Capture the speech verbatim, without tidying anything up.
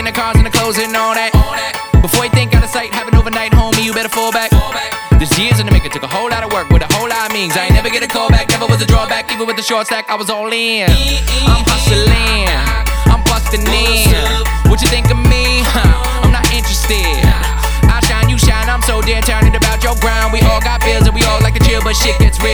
in the cars and the clothes and all that. Before you think out of sight, have an overnight, homie, you better fall back. This years in the making, took a whole lot of work with a whole lot of means. I ain't never get a call back, never was a drawback. Even with the short stack, I was all in. I'm hustling, I'm busting in. What you think of me? Huh, I'm not interested. I shine, you shine, I'm so dead, turning about your ground. We all got bills and we all like to chill, but shit gets real.